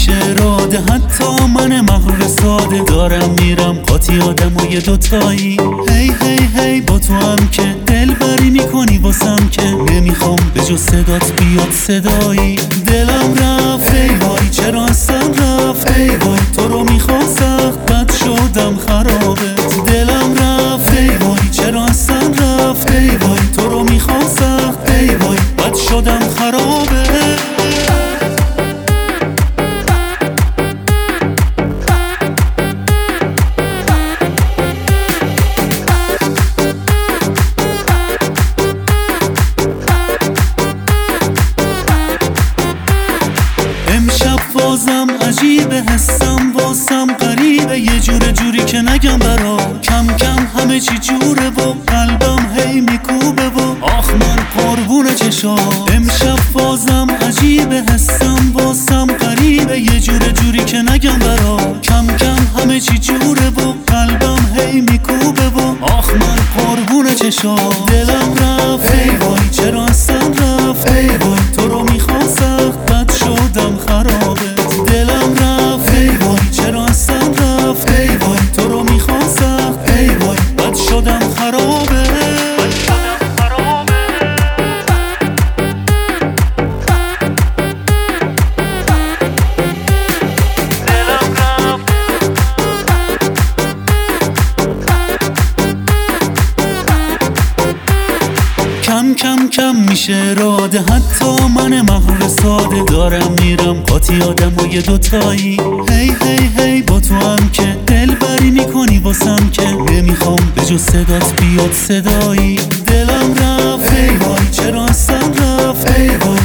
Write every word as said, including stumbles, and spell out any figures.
میشه اراده، حتی من مغرور ساده دارم میرم قاطی آدم و یه دوتایی. هی هی هی با تو هم که دل بری میکنی واسم که نمیخوام به جز صدات بیاد صدایی. دلم رفت ای وای چرا اصلا رفت، ای وای تو رو میخوام سخت بد شدم خرابت. دلم رفت ای وای چرا اصلا رفت، ای وای تو رو میخوام سخت، ای وای بد شدم خرابت. بازم عجیبه حسم واسم غریبه، یه جور جوری که نگم برا. کم کم همه چی جوره و قلبم هی میکوبه و آخ من قربون چشام. امشب بازم عجیبه حسم واسم غریبه، یه جور جوری که نگم برا. کم کم همه چی جوره و قلبم هی میکوبه و آخ من قربون چشام. دلم رفت ای وای چرا اصلا رفت، ای وای تو رو میخوام سخت بد شدم خرابه. دلم رفت ای وای چرا اصلا رفت، ای وای تو رو میخوام سخت، ای وای بد شدم خرابه. کم کم کم میشه اراده، حتی من مغرور ساده دارم میرم قاطی آدم و یه دوتایی. هی هی هی با تو هم که دل بری میکنی واسم که نمیخوام به جز صدات بیاد صدایی. دلم رفت ای وای چرا اصلا رفت، ای وای